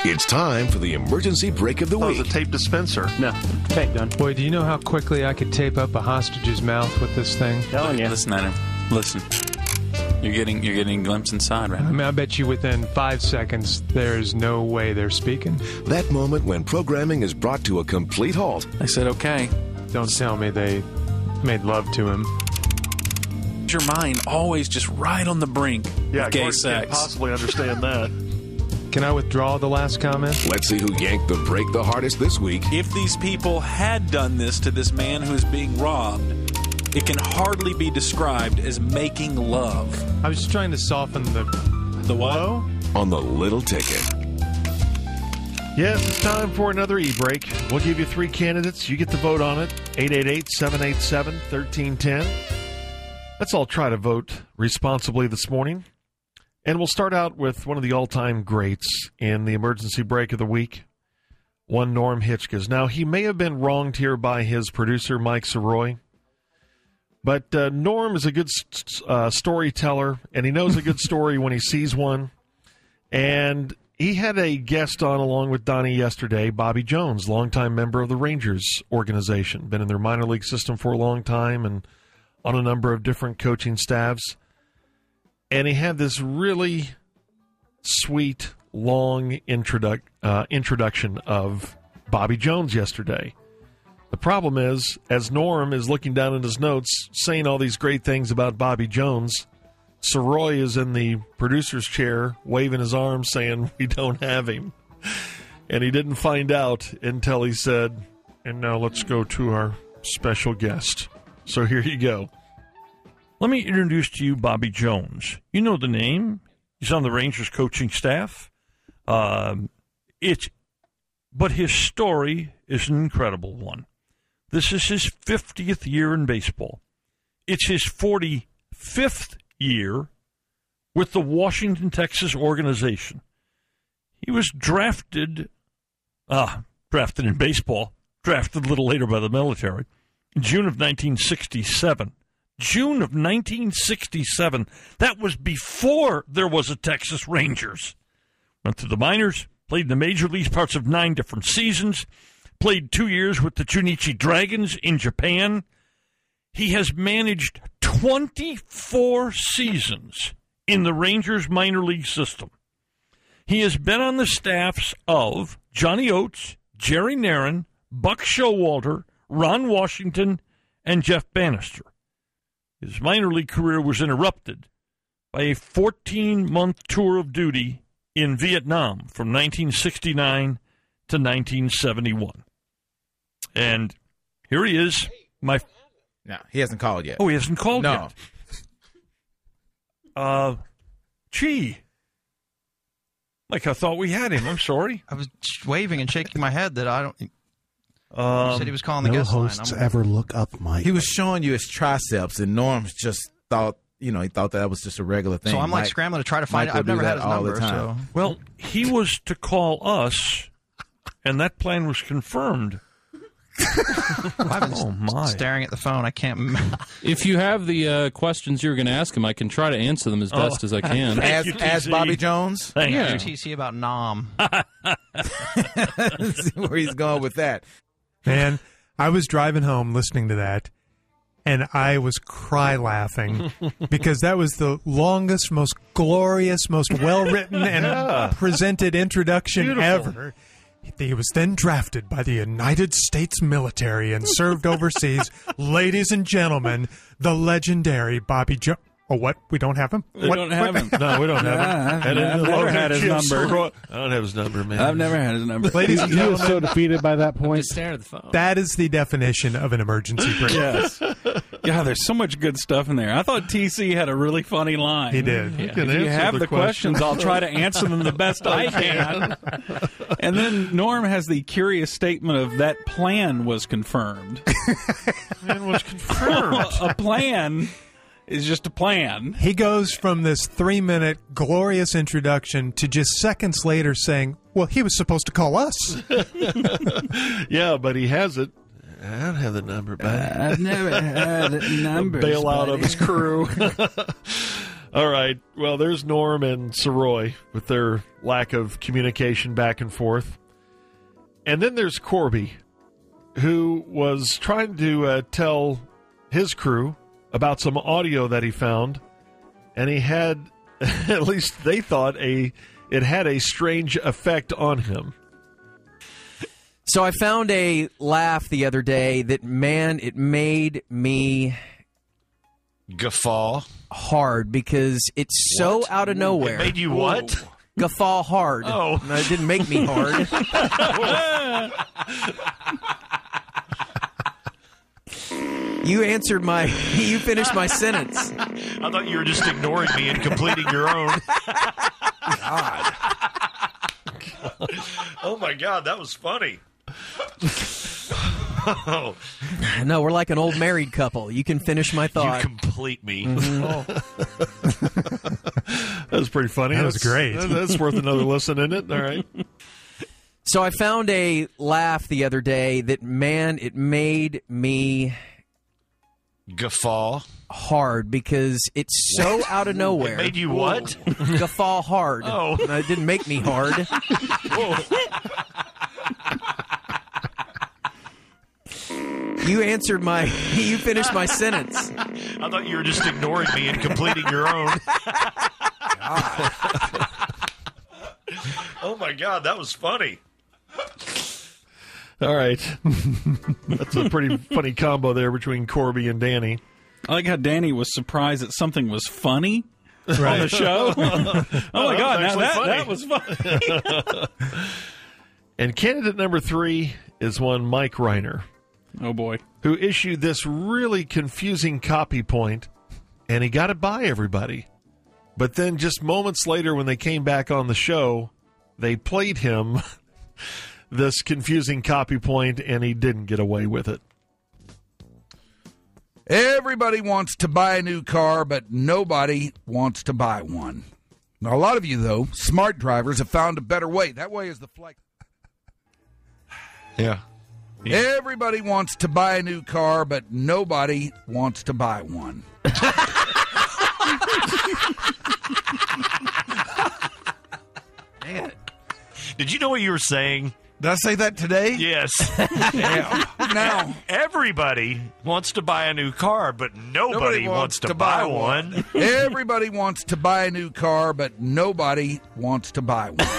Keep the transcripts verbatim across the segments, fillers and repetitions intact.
It's time for the emergency break of the Oh, week. it's a tape dispenser. No, tape gun. Boy, do you know how quickly I could tape up a hostage's mouth with this thing? Telling you. Listen at him. Listen. You're getting you're getting a glimpse inside right I now. mean, I bet you within five seconds, there's no way they're speaking. That moment when programming is brought to a complete halt. I said, okay. Don't tell me they made love to him. Your mind always just right on the brink Yeah, of gay Gordon can't sex. possibly understand that. Can I withdraw the last comment? Let's see who yanked the break the hardest this week. If these people had done this to this man who is being robbed, it can hardly be described as making love. I was just trying to soften the... The what? Hello? On the little ticket. Yes, it's time for another e-break. We'll give you three candidates. You get to vote on it. eight eight eight, seven eight seven, one three one zero. Let's all try to vote responsibly this morning. And we'll start out with one of the all-time greats in the emergency break of the week, one Norm Hitchcock. Now, he may have been wronged here by his producer, Mike Soroy, but uh, Norm is a good uh, storyteller, and he knows a good story when he sees one. And he had a guest on along with Donnie yesterday, Bobby Jones, longtime member of the Rangers organization, been in their minor league system for a long time and on a number of different coaching staffs. And he had this really sweet, long introduc- uh, introduction of Bobby Jones yesterday. The problem is, as Norm is looking down at his notes, saying all these great things about Bobby Jones, Soroy is in the producer's chair, waving his arms, saying, we don't have him. And he didn't find out until he said, and now let's go to our special guest. So here you go. Let me introduce to you Bobby Jones. You know the name. He's on the Rangers coaching staff. Um, it's, but his story is an incredible one. This is his fiftieth year in baseball. It's his forty-fifth year with the Washington, Texas organization. He was drafted, ah, drafted in baseball, drafted a little later by the military, in June of nineteen sixty-seven. June of nineteen sixty-seven. That was before there was a Texas Rangers. Went to the minors, played in the major leagues parts of nine different seasons, played two years with the Chunichi Dragons in Japan. He has managed twenty-four seasons in the Rangers minor league system. He has been on the staffs of Johnny Oates, Jerry Narron, Buck Showalter, Ron Washington, and Jeff Bannister. His minor league career was interrupted by a fourteen-month tour of duty in Vietnam from nineteen sixty-nine to nineteen seventy-one. And here he is. My No, he hasn't called yet. Oh, he hasn't called no. yet. Uh, gee. Like I thought we had him. I'm sorry. I was just waving and shaking my head that I don't... Um, you said he was calling the no guest line. hosts I'm- ever look up Mike. He was showing you his triceps, and Norm just thought, you know, he thought that was just a regular thing. So I'm like Mike- scrambling to try to find Mike it. I've will do never had that his all the number, time. so... Well, he was to call us, and that plan was confirmed. I've been Oh, my. staring at the phone. I can't... If you have the uh, questions you're going to ask him, I can try to answer them as best Oh. as I can. As, you, as T C. Bobby Jones? Thank Yeah. you. T C about Nom. See where he's going with that. Man, I was driving home listening to that, and I was cry laughing because that was the longest, most glorious, most well-written and Yeah. presented introduction Beautiful. ever. He was then drafted by the United States military and served overseas. Ladies and gentlemen, the legendary Bobby Jones. Oh, what? We don't have him? We What- don't have what- him. No, we don't have Yeah, it. I've- I've never had his number. I don't have his number, man. I've never had his number. Ladies and He was so gentlemen, defeated by that point. Just stare at the phone. that is the definition of an emergency break. Yes. Yeah, there's so much good stuff in there. I thought T C had a really funny line. He did. You If can you answer have the, question. questions, I'll try to answer them the best I can. And then Norm has the curious statement of that plan was confirmed. Man was confirmed. A plan is just a plan. He goes from this three-minute glorious introduction to just seconds later saying, well, he was supposed to call us. Yeah, but he has it. I don't have the number, buddy. I've never had a number. Bail out of his crew. All right. Well, there's Norm and Soroy with their lack of communication back and forth. And then there's Corby, who was trying to uh, tell his crew about some audio that he found, and he had, at least they thought, a it had a strange effect on him. So I found a laugh the other day that, man, it made me guffaw hard because it's so What? out of nowhere. It made you what? Guffaw hard. Oh. No, it didn't make me hard. You answered my, you finished my sentence. I thought you were just ignoring me and completing your own. God. Oh, my God, that was funny. Oh. No, we're like an old married couple. You can finish my thought. You complete me. Mm-hmm. Oh. That was pretty funny. That was That's- great. that- That's worth another listen, isn't it? All right. So I found a laugh the other day that, man, it made me guffaw hard because it's so What? out of nowhere. It made you what? Guffaw hard. Oh. No, it didn't make me hard. You answered my, you finished my sentence. I thought you were just ignoring me and completing your own. Oh, my God, that was funny. All right. That's a pretty funny combo there between Corby and Danny. I like how Danny was surprised that something was funny on Right. the show. Oh, my God, now That that, was that was funny. And candidate number three is one Mike Reiner. Oh, boy. Who issued this really confusing copy point, and he got it by everybody. But then just moments later when they came back on the show, they played him this confusing copy point, and he didn't get away with it. Everybody wants to buy a new car, but nobody wants to buy one. Now, a lot of you, though, smart drivers, have found a better way. That way is the flex. Yeah. Everybody wants to buy a new car, but nobody wants to buy one. Man. Did you know what you were saying? Did I say that today? Yes. Yeah. Now, everybody wants to buy a new car, but nobody, wants, to, buy, one. Everybody wants to buy a new car, but nobody wants to buy one.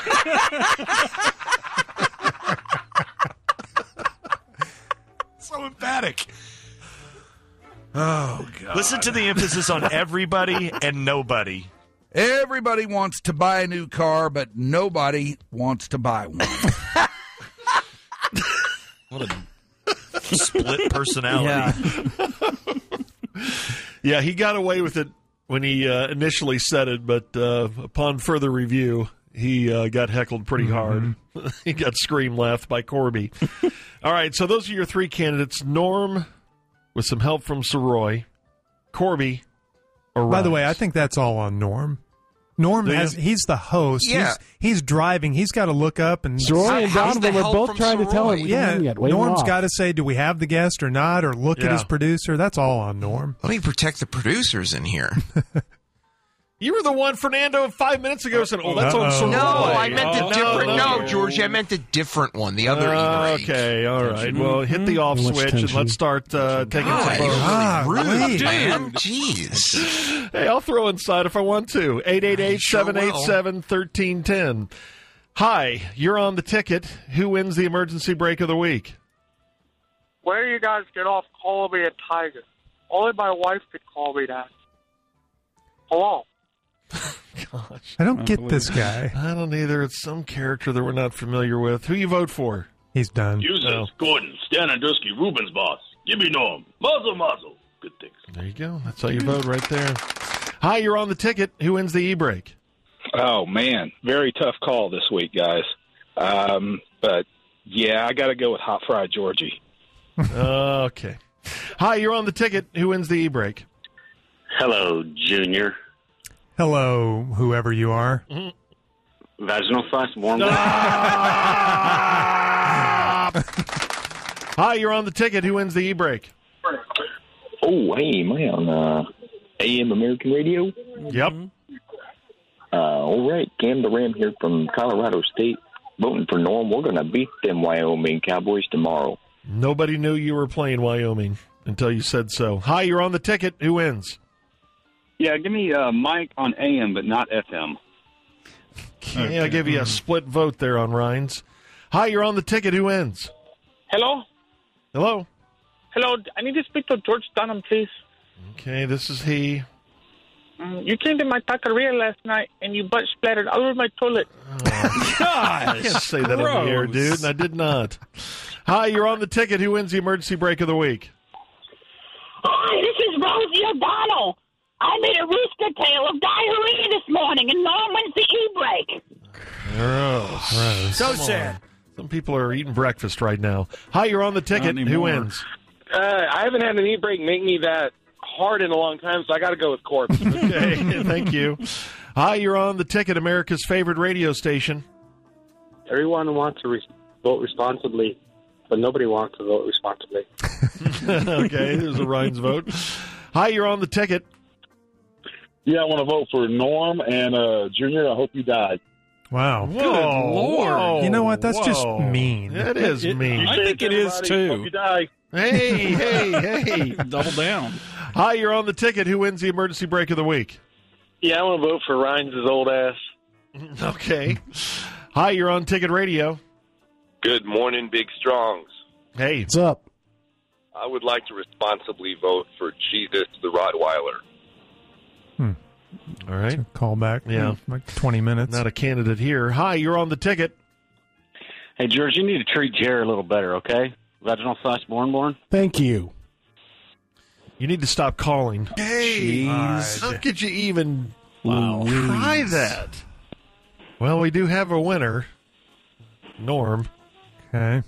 So emphatic. Oh, God. Listen to the emphasis on everybody and nobody. Everybody wants to buy a new car, but nobody wants to buy one. What a split personality. Yeah. Yeah, he got away with it when he uh, initially said it, but uh, upon further review, he uh, got heckled pretty hard. He got scream laughed by Corby. All right, so those are your three candidates. Norm, with some help from Soroy. Corby, or By the Rhymes. way, I think that's all on Norm. Norm Do you? has, he's the host. Yeah. He's, he's driving. He's got to look up and Soroy and How's Donovan the were help both from trying to tell him Soroy? we don't Yeah, have him yet. Wave him Norm's off. got to say, do we have the guest or not, or look at Yeah. his producer. That's all on Norm. Let me protect the producers in here. You were the one, Fernando, five minutes ago said, oh, that's on Uh-oh. Soroy. No, I meant the Oh, different. No, no. Georgie, I meant the different one. The other Uh, e-break. okay, all right. Well, hit the off Too much switch and tension. let's start uh, taking God, some you're votes. Ah, really rude, wait. man. Jeez. Hey, I'll throw inside if I want to. eight eight eight, seven eight seven, one three one zero. Hi, you're on the ticket. Who wins the emergency break of the week? Where do you guys get off calling me a tiger? Only my wife could call me that. Hello? Gosh. I don't get this guy. I don't either. It's some character that we're not familiar with. Who you vote for? He's done. Users, Oh. Gordon, Stan Andruski, Ruben's boss. Give me Norm. Muzzle, muzzle. Good things. There you go. That's how you vote right there. Hi, you're on the ticket. Who wins the e-break? Oh, man. Very tough call this week, guys. Um, but, yeah, I got to go with Hot Fried Georgie. Okay. Hi, you're on the ticket. Who wins the e-break? Hello, Junior. Hello, whoever you are. Vaginal flash, warm. Hi, you're on the ticket. Who wins the e-break? Oh, hey, man. Uh, A M American Radio? Yep. Uh, all right, Cam the Ram here from Colorado State, voting for Norm. We're going to beat them Wyoming Cowboys tomorrow. Nobody knew you were playing Wyoming until you said so. Hi, you're on the ticket. Who wins? Yeah, give me uh, Mike on A M, but not F M. Okay, I'll give you a split vote there on Rhines. Hi, you're on the ticket. Who wins? Hello? Hello? Hello, I need to speak to George Dunham, please. Okay, this is he. Mm, you came to my taqueria last night, and you butt splattered all over my toilet. Oh, I can't say that on the air, dude, and I did not. Hi, you're on the ticket. Who wins the emergency break of the week? Hi, this is Rosie O'Donnell. I made a rooster tail of diarrhea this morning, and Norm wins the e-break. Gross. Gross. So Come sad. on. Some people are eating breakfast right now. Hi, you're on the ticket. Who wins? Uh, I haven't had an e-break make me that hard in a long time, so I got to go with Corpse. Okay, thank you. Hi, you're on the ticket, America's favorite radio station. Everyone wants to re- vote responsibly, but nobody wants to vote responsibly. Okay, there's a Rhines vote. Hi, you're on the ticket. Yeah, I want to vote for Norm and uh, Junior. I hope you die. Wow. Whoa, Good Lord. You know what? That's Whoa. just mean. That is It- mean. I think it is, too. Hope you die. Hey, hey, hey. Double down. Hi, you're on the ticket. Who wins the emergency break of the week? Yeah, I want to vote for Rhines' old ass. Okay. Hi, you're on Ticket Radio. Good morning, Big Strongs. Hey. What's up? I would like to responsibly vote for Jesus the Rottweiler. All right. Call back. Yeah. Like twenty minutes. Not a candidate here. Hi, you're on the ticket. Hey, George, you need to treat Jerry a little better, okay? Vaginal flash born born. Thank you. You need to stop calling. Hey, how could you even Wow. try that? Well, we do have a winner. Norm. Okay.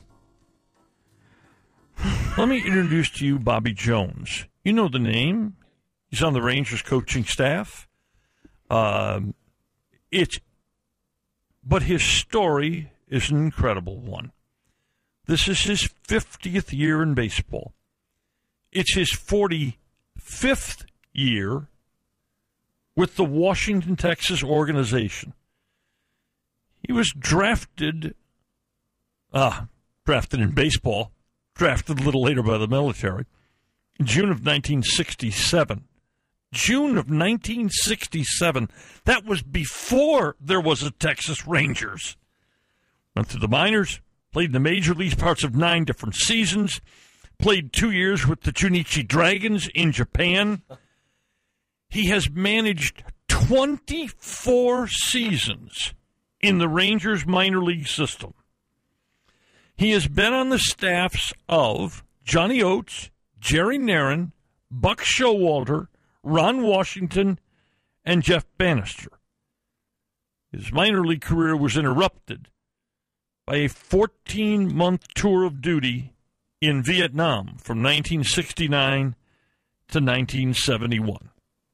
Let me introduce to you Bobby Jones. You know the name. He's on the Rangers coaching staff. Um, it's, but his story is an incredible one. This is his fiftieth year in baseball. It's his forty-fifth year with the Washington, Texas organization. He was drafted, ah, drafted in baseball, drafted a little later by the military, in June of nineteen sixty-seven. June of nineteen sixty-seven. That was before there was a Texas Rangers. Went through the minors, played in the major leagues parts of nine different seasons, played two years with the Chunichi Dragons in Japan. He has managed twenty-four seasons in the Rangers minor league system. He has been on the staffs of Johnny Oates, Jerry Narron, Buck Showalter, Ron Washington, and Jeff Bannister. His minor league career was interrupted by a fourteen-month tour of duty in Vietnam from nineteen sixty-nine to nineteen seventy-one.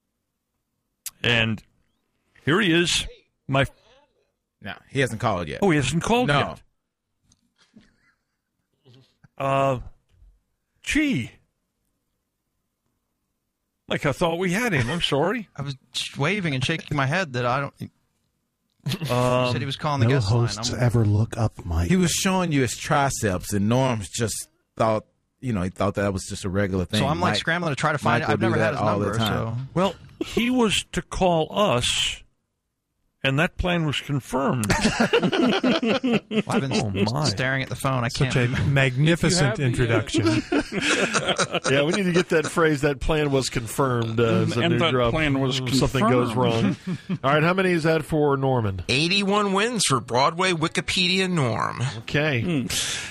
And here he is. My No, he hasn't called yet. Oh, he hasn't called no. yet. Uh, gee. Like I thought we had him. I'm sorry. I was just waving and shaking my head that I don't. You Um, said he was calling the No guest line. hosts I'm- ever look up Mike. He was showing you his triceps, and Norm just thought, you know, he thought that was just a regular thing. So I'm like Mike- scrambling to try to find Mike it. I've will do never had that his all the number, time. so Well, he was to call us, and that plan was confirmed. Well, I've been Oh, my. staring at the phone. I Such can't. a magnificent If you have introduction. Yeah, we need to get that phrase. That plan was confirmed. Uh, as a And new that drop. plan was Something goes wrong. confirmed. All right, how many is that for Norman? eighty-one wins for Broadway Wikipedia Norm. Okay.